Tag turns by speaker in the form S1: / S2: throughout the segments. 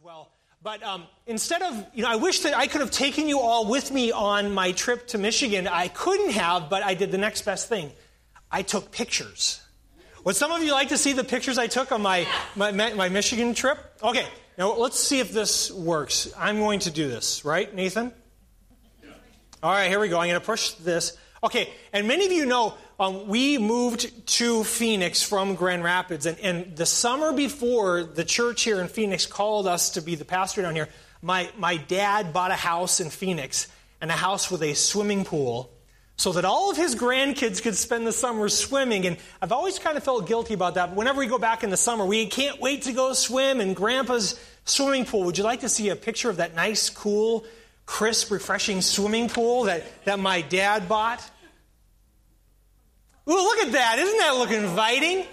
S1: well. But instead of, I wish that I could have taken you all with me on my trip to Michigan. I couldn't have, but I did the next best thing. I took pictures. Would some of you like to see the pictures I took on my Michigan trip? Okay, now let's see if this works. I'm going to do this, right, Nathan? Yeah. All right, here we go. I'm going to push this. Okay, and many of you know we moved to Phoenix from Grand Rapids, and the summer before the church here in Phoenix called us to be the pastor down here, my dad bought a house in Phoenix, and a house with a swimming pool, so that all of his grandkids could spend the summer swimming. And I've always kind of felt guilty about that. But whenever we go back in the summer, we can't wait to go swim in Grandpa's swimming pool. Would you like to see a picture of that nice, cool, crisp, refreshing swimming pool that my dad bought? Ooh, look at that. Isn't that look inviting?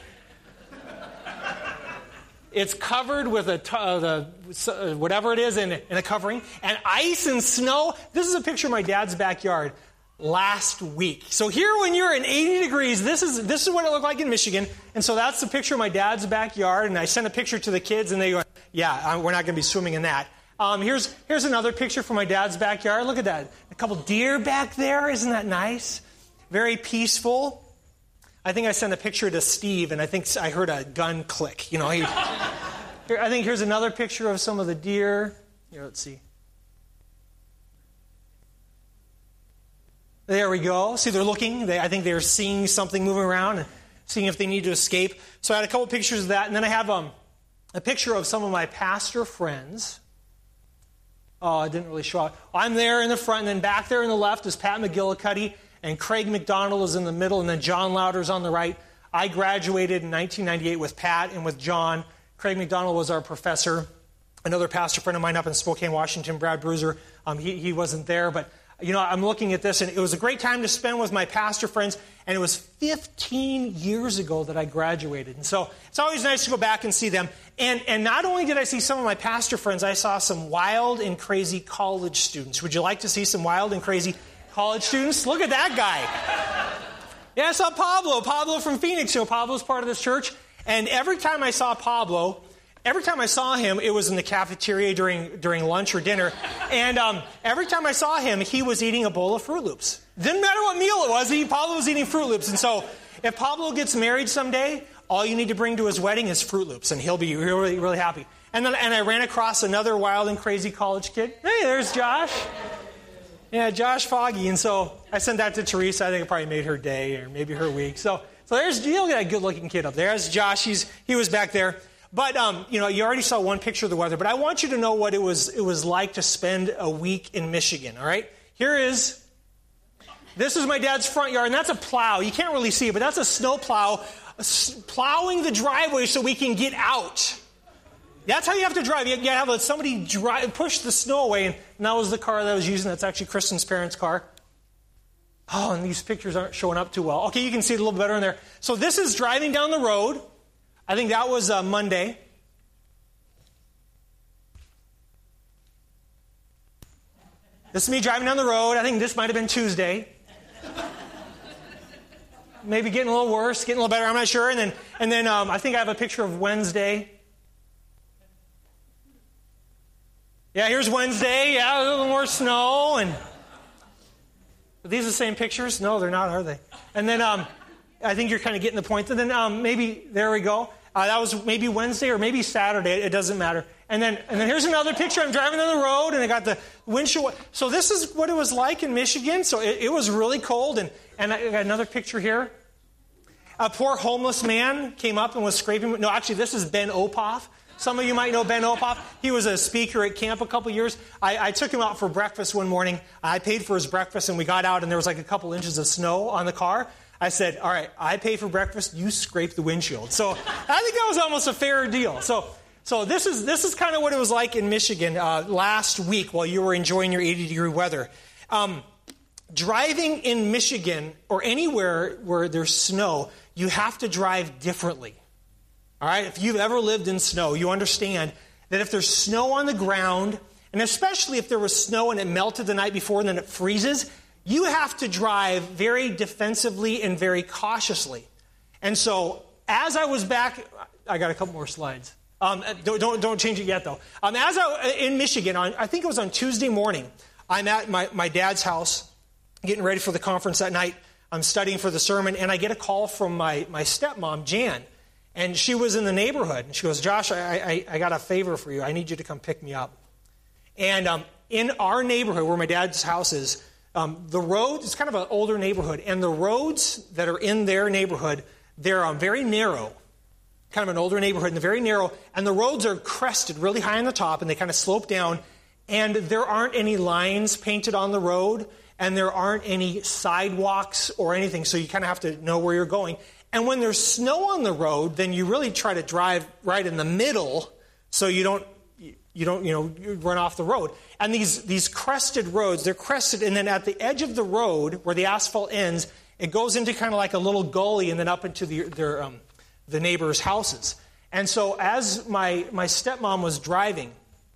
S1: It's covered with whatever it is in a covering. And ice and snow. This is a picture of my dad's backyard last week. So here when you're in 80 degrees, this is what it looked like in Michigan. And so that's the picture of my dad's backyard. And I sent a picture to the kids and they go, yeah, we're not going to be swimming in that. Here's another picture from my dad's backyard. Look at that. A couple deer back there. Isn't that nice? Very peaceful. I think I sent a picture to Steve and I think I heard a gun click. I think here's another picture of some of the deer. Here, let's see. There we go. See, they're looking. I think they're seeing something moving around and seeing if they need to escape. So I had a couple pictures of that. And then I have a picture of some of my pastor friends. Oh, it didn't really show up. I'm there in the front, and then back there in the left is Pat McGillicuddy, and Craig McDonald is in the middle, and then John Louder's on the right. I graduated in 1998 with Pat and with John. Craig McDonald was our professor. Another pastor friend of mine up in Spokane, Washington, Brad Bruiser, he wasn't there, but I'm looking at this, and it was a great time to spend with my pastor friends, and it was 15 years ago that I graduated. And so it's always nice to go back and see them. And not only did I see some of my pastor friends, I saw some wild and crazy college students. Would you like to see some wild and crazy college students? Look at that guy. Yeah, I saw Pablo from Phoenix. Pablo's part of this church. And every time I saw him, it was in the cafeteria during lunch or dinner. And every time I saw him, he was eating a bowl of Fruit Loops. Didn't matter what meal it was, Pablo was eating Fruit Loops. And so if Pablo gets married someday, all you need to bring to his wedding is Fruit Loops, and he'll be really, really happy. And I ran across another wild and crazy college kid. Hey, there's Josh. Yeah, Josh Foggy. And so I sent that to Teresa. I think it probably made her day or maybe her week. So there's that good-looking kid up there. There's Josh. He was back there. But, you already saw one picture of the weather, but I want you to know what it was like to spend a week in Michigan, all right? This is my dad's front yard, and that's a plow. You can't really see it, but that's a snow plow plowing the driveway so we can get out. That's how you have to drive. You have to have somebody push the snow away, and that was the car that I was using. That's actually Kristen's parents' car. Oh, and these pictures aren't showing up too well. Okay, you can see it a little better in there. So this is driving down the road. I think that was Monday. This is me driving down the road. I think this might have been Tuesday. Maybe getting a little worse, getting a little better. I'm not sure. And then I think I have a picture of Wednesday. Yeah, here's Wednesday. Yeah, a little more snow. And are these the same pictures? No, they're not, are they? And then I think you're kind of getting the point. And then maybe there we go. That was maybe Wednesday or maybe Saturday. It doesn't matter. And then here's another picture. I'm driving down the road, and I got the windshield. So this is what it was like in Michigan. So it was really cold. And I got another picture here. A poor homeless man came up and was scraping. No, actually, this is Ben Opoff. Some of you might know Ben Opoff. He was a speaker at camp a couple years. I took him out for breakfast one morning. I paid for his breakfast, and we got out, and there was like a couple inches of snow on the car. I said, all right, I pay for breakfast, you scrape the windshield. So I think that was almost a fair deal. So this is kind of what it was like in Michigan last week while you were enjoying your 80-degree weather. Driving in Michigan or anywhere where there's snow, you have to drive differently. All right? If you've ever lived in snow, you understand that if there's snow on the ground, and especially if there was snow and it melted the night before and then it freezes, you have to drive very defensively and very cautiously. And so as I was back, I got a couple more slides. Don't change it yet, though. In Michigan, I think it was on Tuesday morning, I'm at my dad's house, getting ready for the conference that night. I'm studying for the sermon, and I get a call from my stepmom, Jan. And she was in the neighborhood. And she goes, Josh, I got a favor for you. I need you to come pick me up. And in our neighborhood, where my dad's house is, the road, it's kind of an older neighborhood. And the roads that are in their neighborhood, they're very narrow. Kind of an older neighborhood, and they're very narrow. And the roads are crested really high on the top, and they kind of slope down. And there aren't any lines painted on the road, and there aren't any sidewalks or anything, so you kind of have to know where you're going. And when there's snow on the road, then you really try to drive right in the middle so you don't run off the road. And these crested roads, they're crested, and then at the edge of the road, where the asphalt ends, it goes into kind of like a little gully and then up into the neighbors' houses. And so as my stepmom was driving,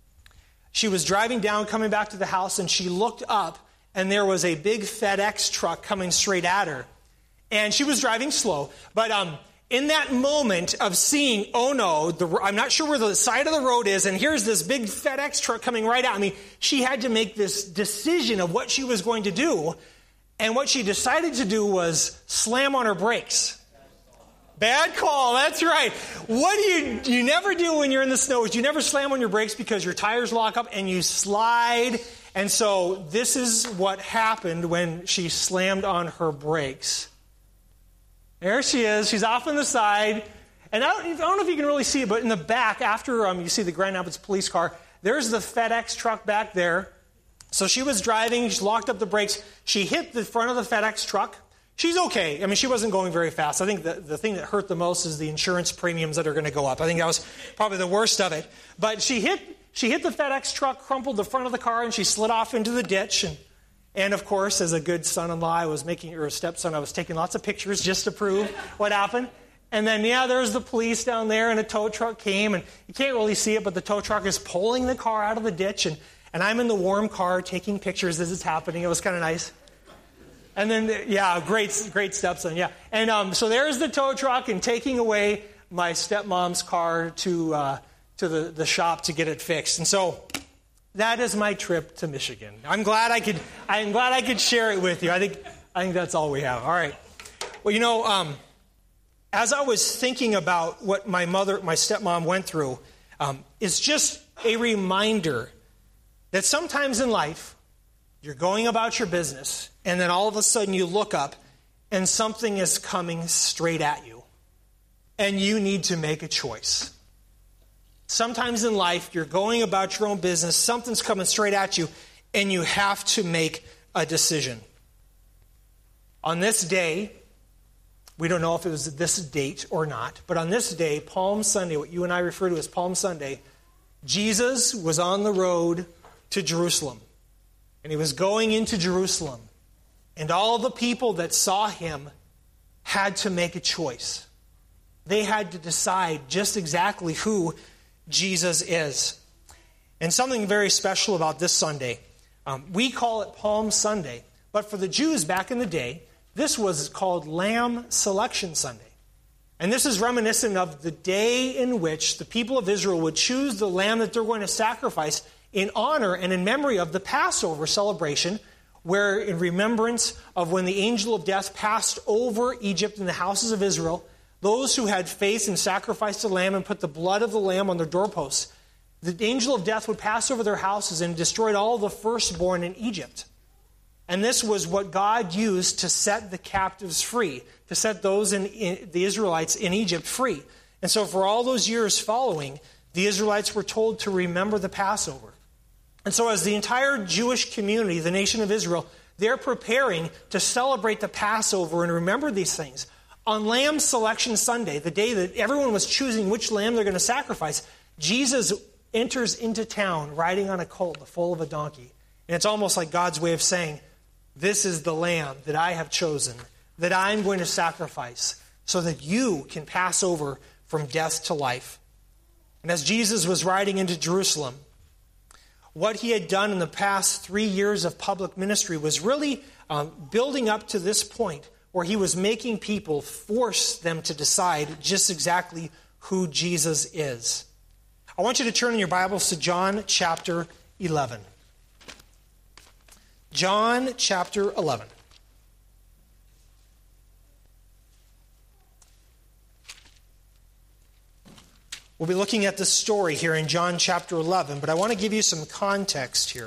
S1: she was driving down, coming back to the house, and she looked up, and there was a big FedEx truck coming straight at her. And she was driving slow. But in that moment of seeing, oh no, I'm not sure where the side of the road is, and here's this big FedEx truck coming right at me, she had to make this decision of what she was going to do. And what she decided to do was slam on her brakes. Bad call, that's right. What you never do when you're in the snow is you never slam on your brakes because your tires lock up and you slide. And so this is what happened when she slammed on her brakes. There she is. She's off on the side. And I don't know if you can really see it, but in the back, after you see the Grand Rapids police car, there's the FedEx truck back there. So she was driving. She locked up the brakes. She hit the front of the FedEx truck. She's okay. I mean, she wasn't going very fast. I think the thing that hurt the most is the insurance premiums that are going to go up. I think that was probably the worst of it. But she hit the FedEx truck, crumpled the front of the car, and she slid off into the ditch. And of course, as a good son-in-law, or a stepson, I was taking lots of pictures just to prove what happened. And then, there's the police down there, and a tow truck came, and you can't really see it, but the tow truck is pulling the car out of the ditch, and I'm in the warm car taking pictures as it's happening. It was kind of nice. And then, great stepson, yeah. And so there's the tow truck and taking away my stepmom's car to the shop to get it fixed. And so that is my trip to Michigan. I'm glad I could share it with you. I think that's all we have. All right. Well, as I was thinking about what my stepmom went through, it's just a reminder that sometimes in life, you're going about your business, and then all of a sudden you look up, and something is coming straight at you. And you need to make a choice. Sometimes in life, you're going about your own business, something's coming straight at you, and you have to make a decision. On this day, we don't know if it was this date or not, but on this day, Palm Sunday, what you and I refer to as Palm Sunday, Jesus was on the road to Jerusalem. And he was going into Jerusalem. And all the people that saw him had to make a choice. They had to decide just exactly who Jesus is. And something very special about this Sunday. We call it Palm Sunday. But for the Jews back in the day, this was called Lamb Selection Sunday. And this is reminiscent of the day in which the people of Israel would choose the lamb that they're going to sacrifice in honor and in memory of the Passover celebration, where in remembrance of when the angel of death passed over Egypt and the houses of Israel, those who had faith and sacrificed a lamb and put the blood of the lamb on their doorposts, the angel of death would pass over their houses and destroyed all the firstborn in Egypt. And this was what God used to set the captives free, to set those the Israelites in Egypt free. And so for all those years following, the Israelites were told to remember the Passover. And so as the entire Jewish community, the nation of Israel, they're preparing to celebrate the Passover and remember these things. On Lamb Selection Sunday, the day that everyone was choosing which lamb they're going to sacrifice, Jesus enters into town riding on a colt, the foal of a donkey. And it's almost like God's way of saying, this is the lamb that I have chosen, that I'm going to sacrifice, so that you can pass over from death to life. And as Jesus was riding into Jerusalem, what he had done in the past 3 years of public ministry was really building up to this point where he was making people force them to decide just exactly who Jesus is. I want you to turn in your Bibles to John chapter 11. John chapter 11. We'll be looking at this story here in John chapter 11, but I want to give you some context here.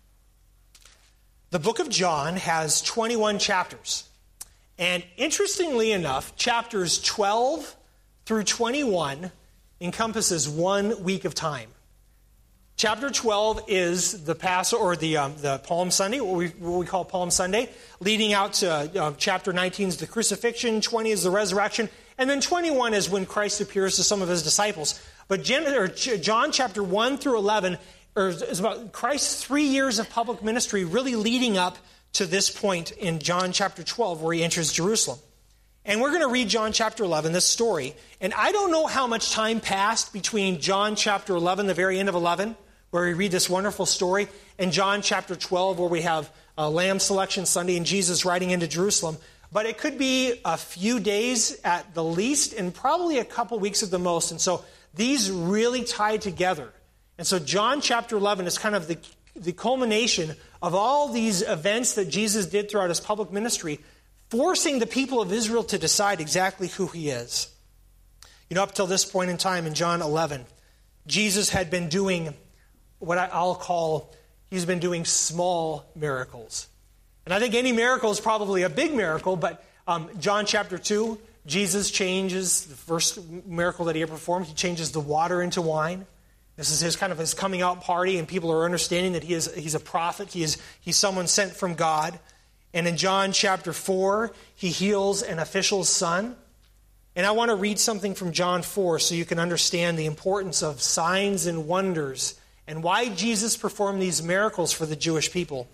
S1: The book of John has 21 chapters. And interestingly enough, chapters 12 through 21 encompasses 1 week of time. Chapter 12 is the Passover, or the Palm Sunday, what we call Palm Sunday, leading out to chapter 19 is the crucifixion, 20 is the resurrection, and then 21 is when Christ appears to some of his disciples. But John chapter 1 through 11 is about Christ's 3 years of public ministry, really leading up to this point in John chapter 12 where he enters Jerusalem. And we're going to read John chapter 11, this story. And I don't know how much time passed between John chapter 11, the very end of 11, where we read this wonderful story, and John chapter 12, where we have Lamb Selection Sunday and Jesus riding into Jerusalem. But it could be a few days at the least and probably a couple weeks at the most. And so these really tie together. And so John chapter 11 is kind of the culmination of all these events that Jesus did throughout his public ministry, forcing the people of Israel to decide exactly who he is. You know, up till this point in time in John 11, Jesus had been doing what I'll call, he's been doing small miracles. And I think any miracle is probably a big miracle, but John chapter 2, Jesus changes, the first miracle that he ever performed, he changes the water into wine. This is his kind of his coming out party, and people are understanding that he's a prophet, he's someone sent from God. And in John chapter 4, he heals an official's son. And I want to read something from John 4 so you can understand the importance of signs and wonders and why Jesus performed these miracles for the Jewish people.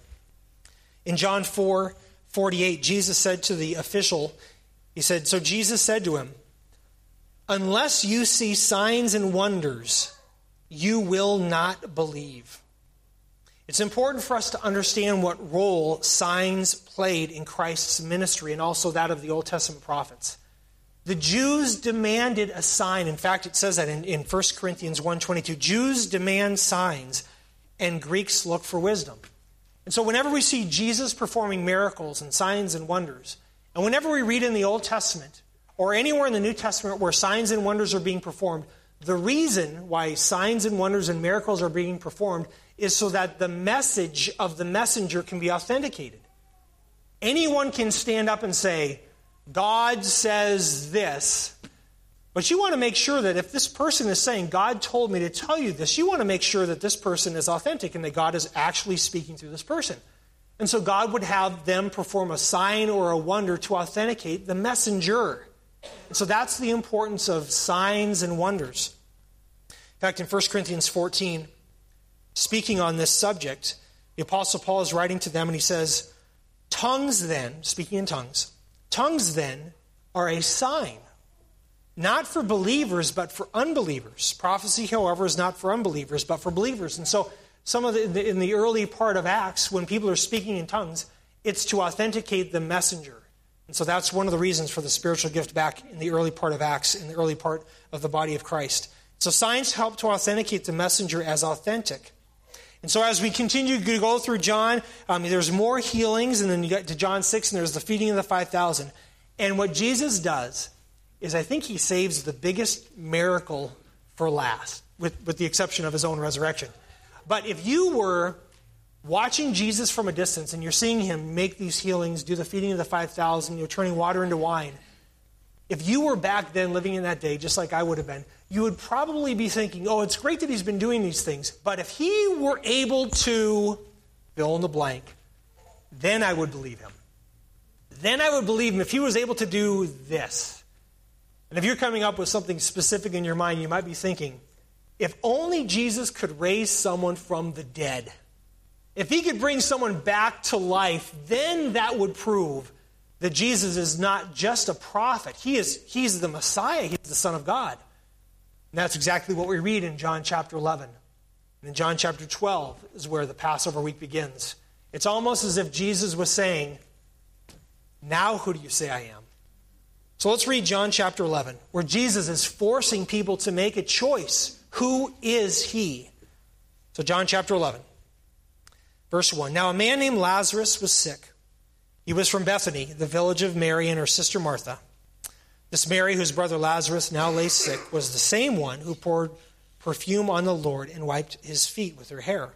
S1: In John 4:48, Jesus said to the official, so Jesus said to him, "Unless you see signs and wonders, you will not believe." It's important for us to understand what role signs played in Christ's ministry and also that of the Old Testament prophets. The Jews demanded a sign. In fact, it says that in 1 Corinthians 1:22, Jews demand signs and Greeks look for wisdom. And so whenever we see Jesus performing miracles and signs and wonders, and whenever we read in the Old Testament or anywhere in the New Testament where signs and wonders are being performed, the reason why signs and wonders and miracles are being performed is so that the message of the messenger can be authenticated. Anyone can stand up and say, God says this, but you want to make sure that if this person is saying, God told me to tell you this, you want to make sure that this person is authentic and that God is actually speaking through this person. And so God would have them perform a sign or a wonder to authenticate the messenger. And so that's the importance of signs and wonders. In fact, in 1 Corinthians 14, speaking on this subject, the Apostle Paul is writing to them and he says, tongues then, speaking in tongues then are a sign, not for believers but for unbelievers. Prophecy, however, is not for unbelievers but for believers. And so in the early part of Acts, when people are speaking in tongues, it's to authenticate the messenger. And so that's one of the reasons for the spiritual gift back in the early part of Acts, in the early part of the body of Christ. So signs help to authenticate the messenger as authentic. And so as we continue to go through John, there's more healings, and then you get to John 6, and there's the feeding of the 5,000. And what Jesus does is I think he saves the biggest miracle for last, with the exception of his own resurrection. But if you were watching Jesus from a distance, and you're seeing him make these healings, do the feeding of the 5,000, you're turning water into wine, if you were back then living in that day, just like I would have been, you would probably be thinking, oh, it's great that he's been doing these things, but if he were able to fill in the blank, then I would believe him. Then I would believe him if he was able to do this. And if you're coming up with something specific in your mind, you might be thinking, if only Jesus could raise someone from the dead, if he could bring someone back to life, then that would prove that Jesus is not just a prophet. He's the Messiah. He's the Son of God. And that's exactly what we read in John chapter 11. And in John chapter 12 is where the Passover week begins. It's almost as if Jesus was saying, now who do you say I am? So let's read John chapter 11, where Jesus is forcing people to make a choice. Who is he? So John chapter 11, verse 1. Now a man named Lazarus was sick. He was from Bethany, the village of Mary and her sister Martha. This Mary, whose brother Lazarus now lay sick, was the same one who poured perfume on the Lord and wiped his feet with her hair.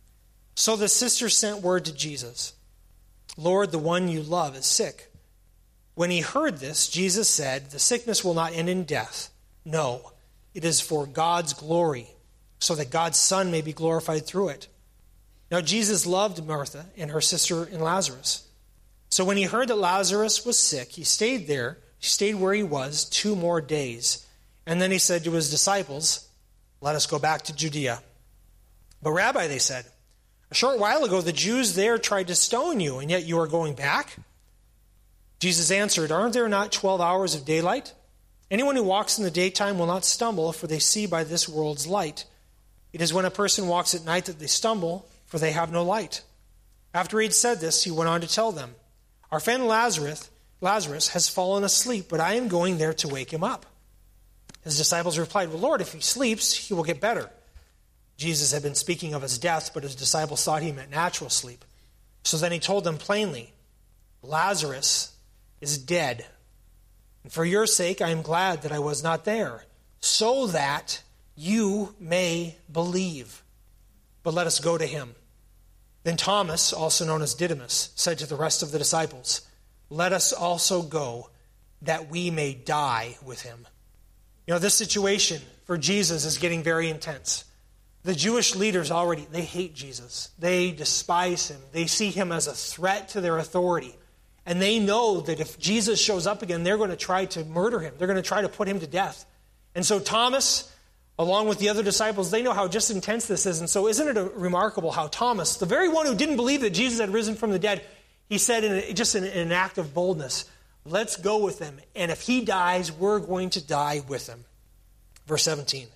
S1: So the sister sent word to Jesus, Lord, the one you love is sick. When he heard this, Jesus said, the sickness will not end in death. No, it is for God's glory, so that God's Son may be glorified through it. Now Jesus loved Martha and her sister and Lazarus. So when he heard that Lazarus was sick, he stayed where he was 2 more days. And then he said to his disciples, let us go back to Judea. But Rabbi, they said, a short while ago the Jews there tried to stone you, and yet you are going back? Jesus answered, aren't there not 12 hours of daylight? Anyone who walks in the daytime will not stumble, for they see by this world's light. It is when a person walks at night that they stumble, for they have no light. After he had said this, he went on to tell them, our friend Lazarus has fallen asleep, but I am going there to wake him up. His disciples replied, well, Lord, if he sleeps, he will get better. Jesus had been speaking of his death, but his disciples thought he meant natural sleep. So then he told them plainly, Lazarus is dead. And for your sake, I am glad that I was not there, so that you may believe. But let us go to him. Then Thomas, also known as Didymus, said to the rest of the disciples, let us also go, that we may die with him. You know, this situation for Jesus is getting very intense. The Jewish leaders already, they hate Jesus. They despise him. They see him as a threat to their authority. And they know that if Jesus shows up again, they're going to try to murder him. They're going to try to put him to death. And so Thomas, along with the other disciples, they know how just intense this is. And so isn't it remarkable how Thomas, the very one who didn't believe that Jesus had risen from the dead, he said in an act of boldness, let's go with him. And if he dies, we're going to die with him. Verse 17.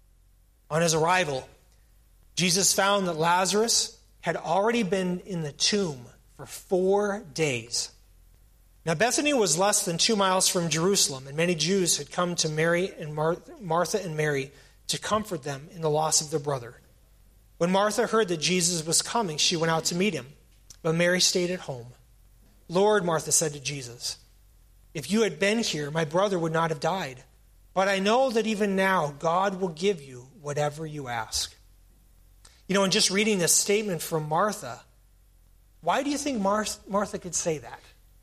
S1: On his arrival, Jesus found that Lazarus had already been in the tomb for 4 days. Now Bethany was less than 2 miles from Jerusalem, and many Jews had come to Mary and Martha and Mary to comfort them in the loss of their brother. When Martha heard that Jesus was coming, she went out to meet him, but Mary stayed at home. Lord, Martha said to Jesus, if you had been here, my brother would not have died. But I know that even now God will give you whatever you ask. You know, in just reading this statement from Martha, why do you think Martha could say that?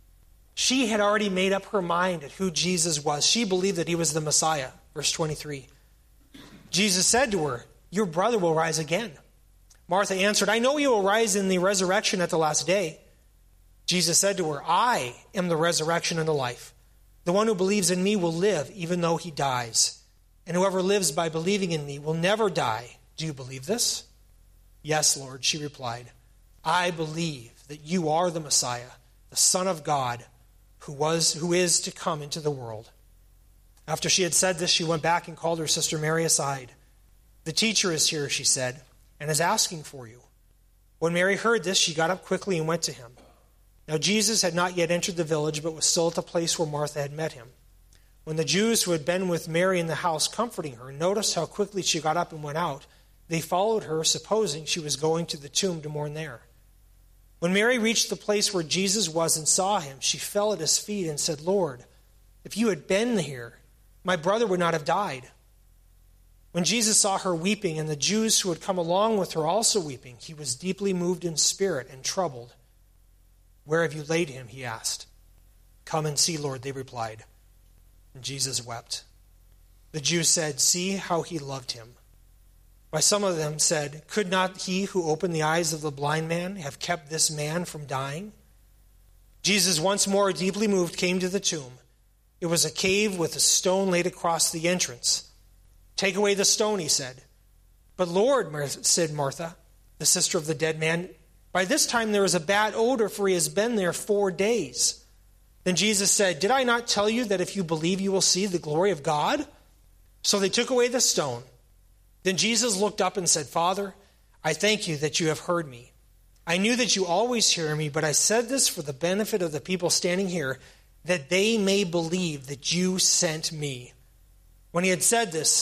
S1: She had already made up her mind at who Jesus was. She believed that he was the Messiah. Verse 23. Jesus said to her, your brother will rise again. Martha answered, I know he will rise in the resurrection at the last day. Jesus said to her, I am the resurrection and the life. The one who believes in me will live even though he dies. And whoever lives by believing in me will never die. Do you believe this? Yes, Lord, she replied. I believe that you are the Messiah, the Son of God, who is to come into the world. After she had said this, she went back and called her sister Mary aside. The teacher is here, she said, and is asking for you. When Mary heard this, she got up quickly and went to him. Now Jesus had not yet entered the village, but was still at the place where Martha had met him. When the Jews who had been with Mary in the house comforting her noticed how quickly she got up and went out, they followed her, supposing she was going to the tomb to mourn there. When Mary reached the place where Jesus was and saw him, she fell at his feet and said, Lord, if you had been here, my brother would not have died. When Jesus saw her weeping and the Jews who had come along with her also weeping, he was deeply moved in spirit and troubled. Where have you laid him? He asked. Come and see, Lord, they replied. And Jesus wept. The Jews said, see how he loved him. Why, some of them said, could not he who opened the eyes of the blind man have kept this man from dying? Jesus, once more deeply moved, came to the tomb. It was a cave with a stone laid across the entrance. Take away the stone, he said. But Lord, said Martha, the sister of the dead man, by this time there is a bad odor, for he has been there 4 days. Then Jesus said, did I not tell you that if you believe you will see the glory of God? So they took away the stone. Then Jesus looked up and said, Father, I thank you that you have heard me. I knew that you always hear me, but I said this for the benefit of the people standing here, that they may believe that you sent me. When he had said this,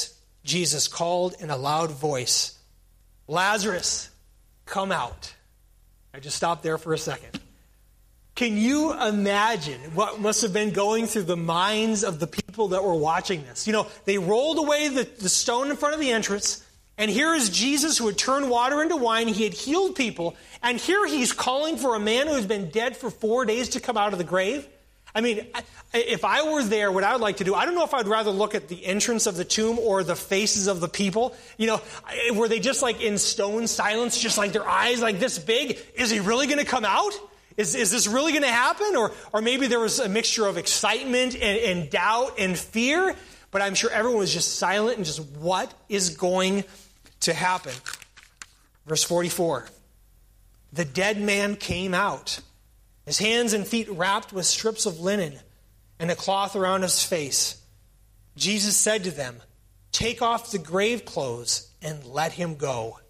S1: Jesus called in a loud voice, "Lazarus, come out." I just stopped there for a second. Can you imagine what must have been going through the minds of the people that were watching this? You know, they rolled away the stone in front of the entrance, and here is Jesus who had turned water into wine. He had healed people, and here he's calling for a man who has been dead for 4 days to come out of the grave. I mean, if I were there, what I would like to do, I don't know if I'd rather look at the entrance of the tomb or the faces of the people. You know, were they just like in stone silence, just like their eyes like this big? Is he really going to come out? Is this really going to happen? Or maybe there was a mixture of excitement and doubt and fear, but I'm sure everyone was just silent and just, what is going to happen? Verse 44, the dead man came out, his hands and feet wrapped with strips of linen and a cloth around his face. Jesus said to them, "Take off the grave clothes and let him go."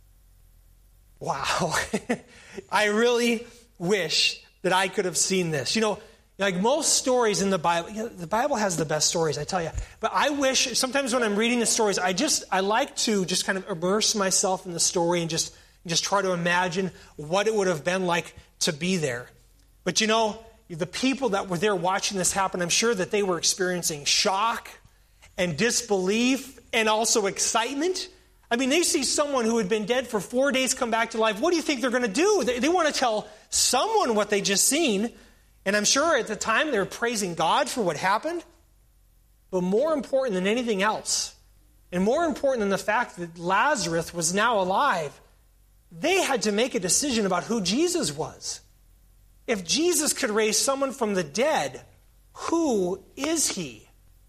S1: Wow. I really wish that I could have seen this. You know, like most stories in the Bible, the Bible has the best stories, I tell you. But I wish, sometimes when I'm reading the stories, I like to just kind of immerse myself in the story and just try to imagine what it would have been like to be there. But you know, the people that were there watching this happen, I'm sure that they were experiencing shock and disbelief and also excitement. I mean, they see someone who had been dead for 4 days come back to life. What do you think they're going to do? They want to tell someone what they just seen. And I'm sure at the time they were praising God for what happened. But more important than anything else, and more important than the fact that Lazarus was now alive, they had to make a decision about who Jesus was. If Jesus could raise someone from the dead, who is he?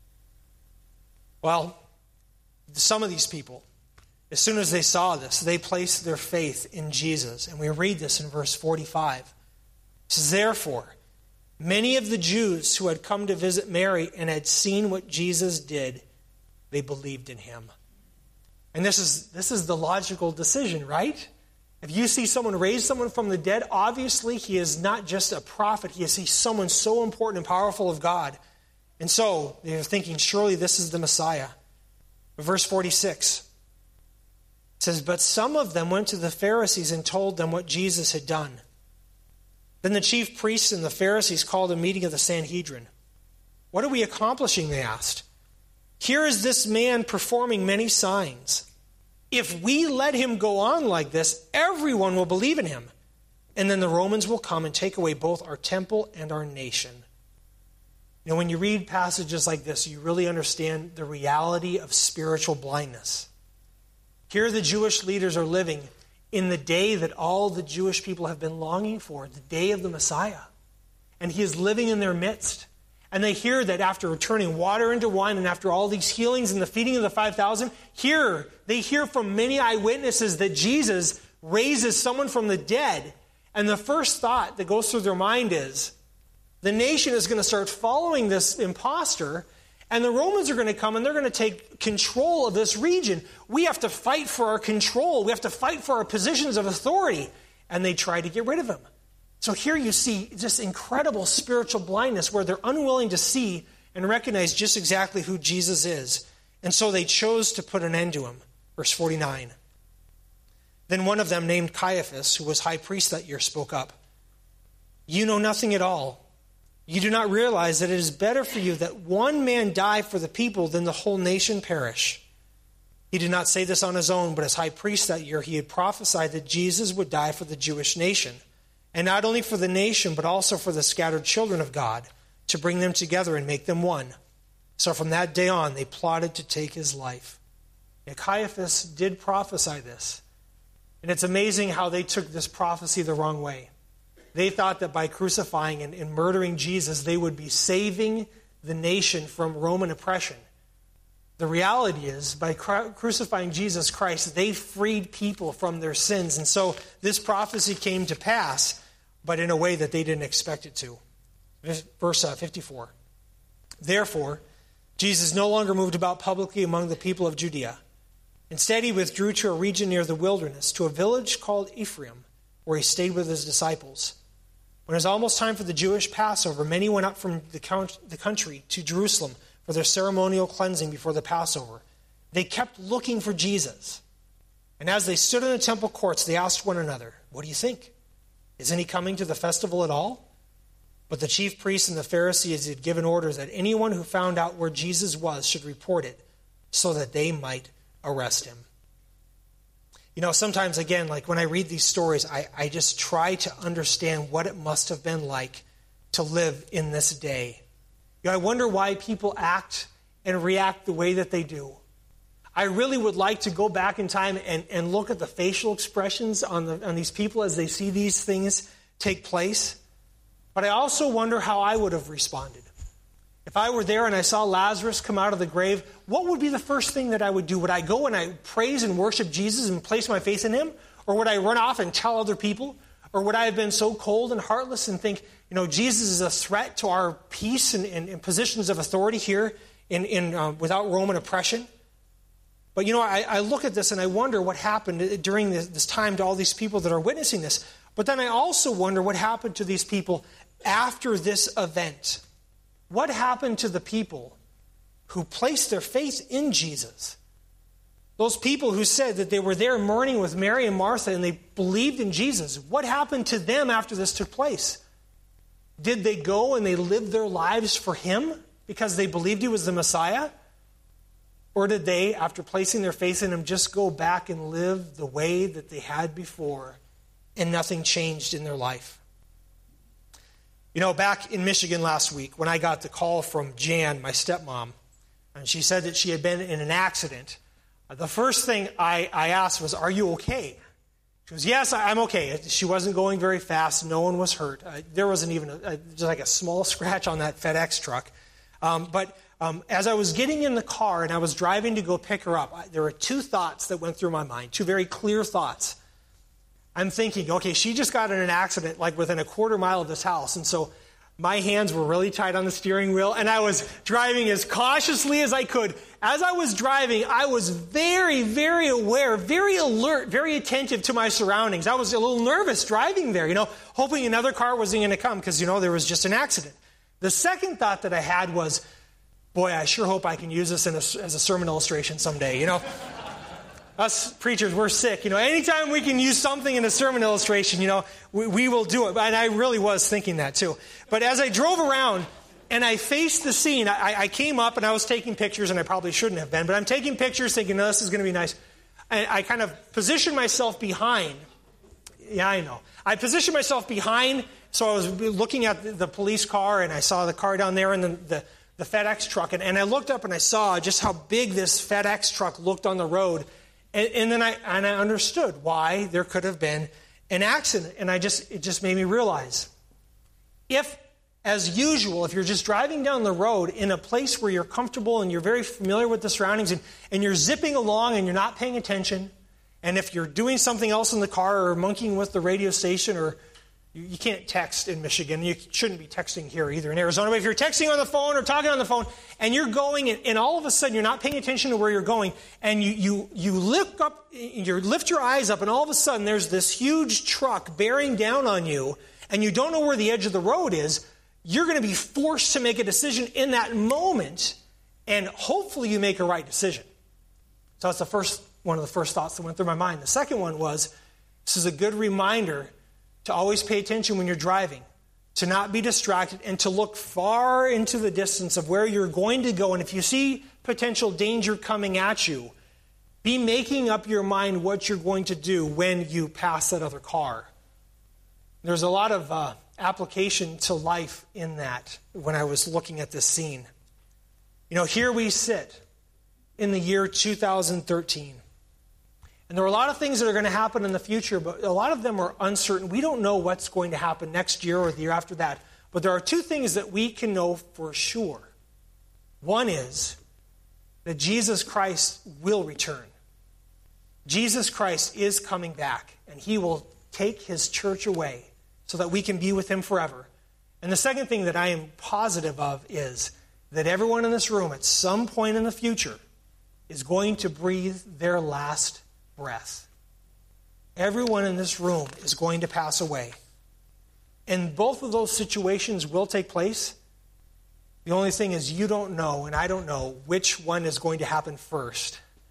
S1: Well, some of these people, as soon as they saw this, they placed their faith in Jesus. And we read this in verse 45. It says, "Therefore, many of the Jews who had come to visit Mary and had seen what Jesus did, they believed in him." And this is the logical decision, right? If you see someone raise someone from the dead, obviously he is not just a prophet. He's someone so important and powerful of God. And so they're thinking, surely this is the Messiah. Verse 46 says, "But some of them went to the Pharisees and told them what Jesus had done. Then the chief priests and the Pharisees called a meeting of the Sanhedrin. 'What are we accomplishing?' they asked. 'Here is this man performing many signs. If we let him go on like this, everyone will believe in him. And then the Romans will come and take away both our temple and our nation.'" You know, when you read passages like this, you really understand the reality of spiritual blindness. Here the Jewish leaders are living in the day that all the Jewish people have been longing for, the day of the Messiah. And he is living in their midst. And they hear that after turning water into wine and after all these healings and the feeding of the 5,000, they hear from many eyewitnesses that Jesus raises someone from the dead. And the first thought that goes through their mind is, the nation is going to start following this imposter, and the Romans are going to come and they're going to take control of this region. We have to fight for our control. We have to fight for our positions of authority. And they try to get rid of him. So here you see just incredible spiritual blindness where they're unwilling to see and recognize just exactly who Jesus is. And so they chose to put an end to him. Verse 49. Then one of them, named Caiaphas, who was high priest that year, spoke up. "You know nothing at all. You do not realize that it is better for you that one man die for the people than the whole nation perish." He did not say this on his own, but as high priest that year, he had prophesied that Jesus would die for the Jewish nation. And not only for the nation, but also for the scattered children of God, to bring them together and make them one. So from that day on, they plotted to take his life. And Caiaphas did prophesy this. And it's amazing how they took this prophecy the wrong way. They thought that by crucifying and murdering Jesus, they would be saving the nation from Roman oppression. The reality is, by crucifying Jesus Christ, they freed people from their sins. And so this prophecy came to pass, but in a way that they didn't expect it to. Verse 54. Therefore, Jesus no longer moved about publicly among the people of Judea. Instead, he withdrew to a region near the wilderness, to a village called Ephraim, where he stayed with his disciples. When it was almost time for the Jewish Passover, many went up from the country to Jerusalem for their ceremonial cleansing before the Passover. They kept looking for Jesus. And as they stood in the temple courts, they asked one another, "What do you think? Isn't he coming to the festival at all?" But the chief priests and the Pharisees had given orders that anyone who found out where Jesus was should report it so that they might arrest him. You know, sometimes, again, like when I read these stories, I just try to understand what it must have been like to live in this day. You know, I wonder why people act and react the way that they do. I really would like to go back in time and look at the facial expressions on these people as they see these things take place. But I also wonder how I would have responded. If I were there and I saw Lazarus come out of the grave, what would be the first thing that I would do? Would I go and I praise and worship Jesus and place my faith in him? Or would I run off and tell other people? Or would I have been so cold and heartless and think, you know, Jesus is a threat to our peace and positions of authority here without Roman oppression? But, you know, I look at this and I wonder what happened during this time to all these people that are witnessing this. But then I also wonder what happened to these people after this event. What happened to the people who placed their faith in Jesus? Those people who said that they were there mourning with Mary and Martha and they believed in Jesus. What happened to them after this took place? Did they go and they lived their lives for him because they believed he was the Messiah? Or did they, after placing their faith in him, just go back and live the way that they had before and nothing changed in their life? You know, back in Michigan last week when I got the call from Jan, my stepmom, and she said that she had been in an accident, the first thing I asked was, "Are you okay?" She goes, "Yes, I'm okay." She wasn't going very fast. No one was hurt. There wasn't even just like a small scratch on that FedEx truck. But as I was getting in the car and I was driving to go pick her up, there were two thoughts that went through my mind, two very clear thoughts. I'm thinking, okay, she just got in an accident like within a quarter mile of this house. And so my hands were really tight on the steering wheel and I was driving as cautiously as I could. As I was driving, I was very, very aware, very alert, very attentive to my surroundings. I was a little nervous driving there, you know, hoping another car wasn't going to come because, you know, there was just an accident. The second thought that I had was, boy, I sure hope I can use this as a sermon illustration someday, you know. Us preachers, we're sick. You know, anytime we can use something in a sermon illustration, you know, we will do it. And I really was thinking that too. But as I drove around and I faced the scene, I came up and I was taking pictures, and I probably shouldn't have been, but I'm taking pictures thinking, no, this is going to be nice. And I kind of positioned myself behind. Yeah, I know. I positioned myself behind, so I was looking at the police car, and I saw the car down there and the FedEx truck. And I looked up and I saw just how big this FedEx truck looked on the road. And then I understood why there could have been an accident. And it just made me realize, if, as usual, if you're just driving down the road in a place where you're comfortable and you're very familiar with the surroundings and you're zipping along and you're not paying attention, and if you're doing something else in the car or monkeying with the radio station, or you can't text in Michigan. You shouldn't be texting here either in Arizona. But if you're texting on the phone or talking on the phone and you're going and all of a sudden you're not paying attention to where you're going, and you lift your eyes up, and all of a sudden there's this huge truck bearing down on you and you don't know where the edge of the road is, you're going to be forced to make a decision in that moment, and hopefully you make a right decision. So that's one of the first thoughts that went through my mind. The second one was, this is a good reminder to always pay attention when you're driving, to not be distracted, and to look far into the distance of where you're going to go. And if you see potential danger coming at you, be making up your mind what you're going to do when you pass that other car. There's a lot of application to life in that when I was looking at this scene. You know, here we sit in the year 2013. And there are a lot of things that are going to happen in the future, but a lot of them are uncertain. We don't know what's going to happen next year or the year after that. But there are two things that we can know for sure. One is that Jesus Christ will return. Jesus Christ is coming back, and he will take his church away so that we can be with him forever. And the second thing that I am positive of is that everyone in this room at some point in the future is going to breathe their last breath. Everyone in this room is going to pass away. And both of those situations will take place. The only thing is, you don't know, and I don't know, which one is going to happen first.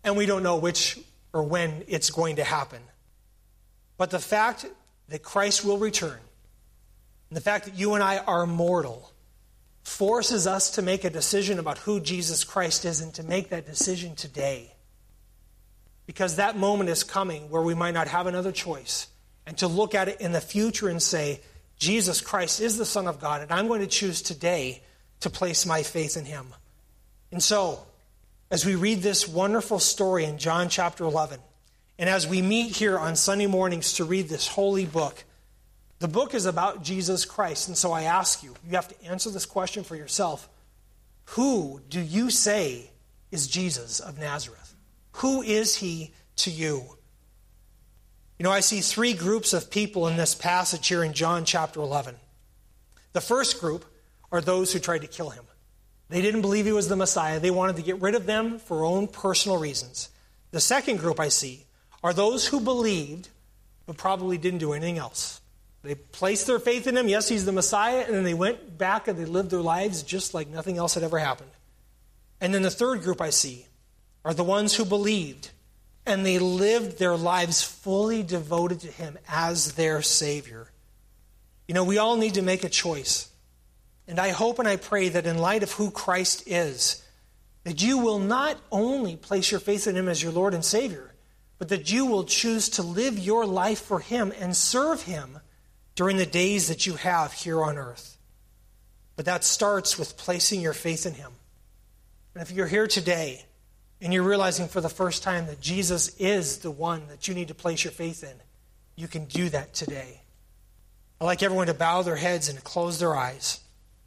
S1: and we don't know which or when it's going to happen. But the fact that Christ will return, and the fact that you and I are mortal, forces us to make a decision about who Jesus Christ is and to make that decision today. Because that moment is coming where we might not have another choice, and to look at it in the future and say, Jesus Christ is the Son of God, and I'm going to choose today to place my faith in him. And so, as we read this wonderful story in John chapter 11, and as we meet here on Sunday mornings to read this holy book, the book is about Jesus Christ. And so I ask you, you have to answer this question for yourself. Who do you say is Jesus of Nazareth? Who is he to you? You know, I see three groups of people in this passage here in John chapter 11. The first group are those who tried to kill him. They didn't believe he was the Messiah. They wanted to get rid of them for own personal reasons. The second group I see are those who believed but probably didn't do anything else. They placed their faith in him. Yes, he's the Messiah. And then they went back and they lived their lives just like nothing else had ever happened. And then the third group I see are the ones who believed and they lived their lives fully devoted to him as their Savior. You know, we all need to make a choice. And I hope and I pray that in light of who Christ is, that you will not only place your faith in him as your Lord and Savior, but that you will choose to live your life for him and serve him during the days that you have here on earth. But that starts with placing your faith in him. And if you're here today and you're realizing for the first time that Jesus is the one that you need to place your faith in, you can do that today. I'd like everyone to bow their heads and close their eyes.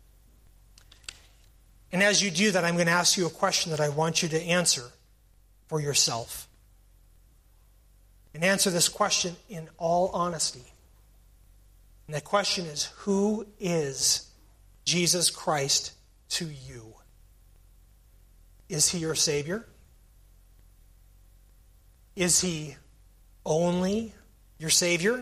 S1: And as you do that, I'm going to ask you a question that I want you to answer for yourself. And answer this question in all honesty. And that question is, who is Jesus Christ to you? Is he your Savior? Is he only your Savior?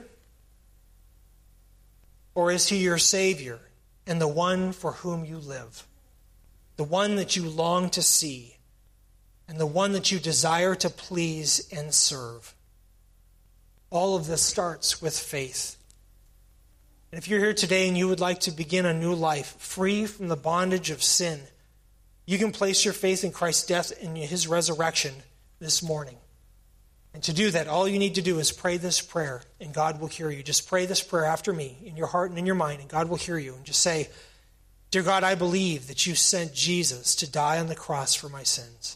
S1: Or is he your Savior and the one for whom you live? The one that you long to see, and the one that you desire to please and serve. All of this starts with faith. And if you're here today and you would like to begin a new life, free from the bondage of sin, you can place your faith in Christ's death and his resurrection this morning. And to do that, all you need to do is pray this prayer, and God will hear you. Just pray this prayer after me in your heart and in your mind, and God will hear you. And just say, Dear God, I believe that you sent Jesus to die on the cross for my sins.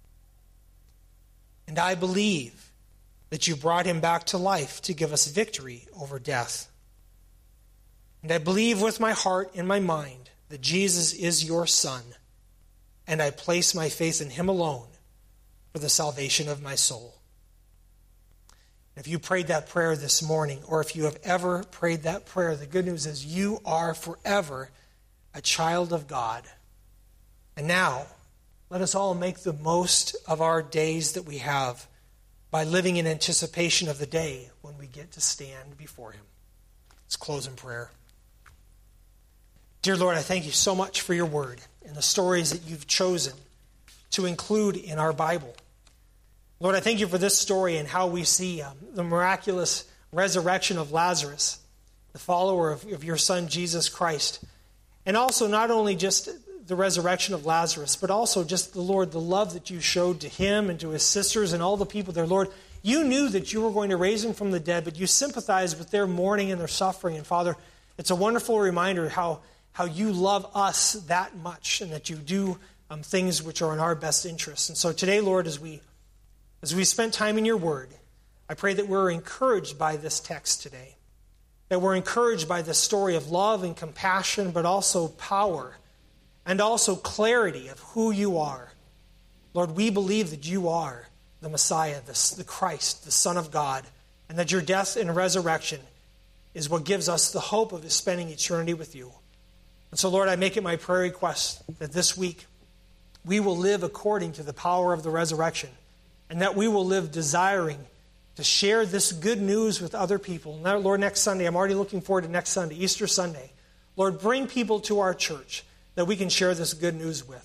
S1: And I believe that you brought him back to life to give us victory over death. And I believe with my heart and my mind that Jesus is your Son, and I place my faith in him alone for the salvation of my soul. If you prayed that prayer this morning, or if you have ever prayed that prayer, the good news is you are forever a child of God. And now, let us all make the most of our days that we have by living in anticipation of the day when we get to stand before him. Let's close in prayer. Dear Lord, I thank you so much for your word and the stories that you've chosen to include in our Bible. Lord, I thank you for this story and how we see the miraculous resurrection of Lazarus, the follower of your Son, Jesus Christ. And also not only just the resurrection of Lazarus, but also just the Lord, the love that you showed to him and to his sisters and all the people there. Lord, you knew that you were going to raise him from the dead, but you sympathized with their mourning and their suffering. And Father, it's a wonderful reminder how you love us that much and that you do things which are in our best interests. And so today, Lord, as we spent time in your word, I pray that we're encouraged by this text today. That we're encouraged by this story of love and compassion, but also power and also clarity of who you are. Lord, we believe that you are the Messiah, the Christ, the Son of God, and that your death and resurrection is what gives us the hope of spending eternity with you. And so, Lord, I make it my prayer request that this week we will live according to the power of the resurrection, and that we will live desiring to share this good news with other people. Now, Lord, next Sunday, I'm already looking forward to next Sunday, Easter Sunday. Lord, bring people to our church that we can share this good news with.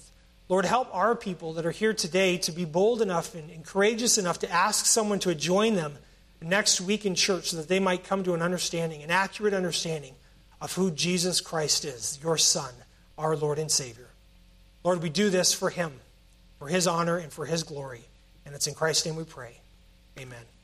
S1: Lord, help our people that are here today to be bold enough and courageous enough to ask someone to join them next week in church so that they might come to an understanding, an accurate understanding of who Jesus Christ is, your Son, our Lord and Savior. Lord, we do this for him, for his honor and for his glory. And it's in Christ's name we pray. Amen.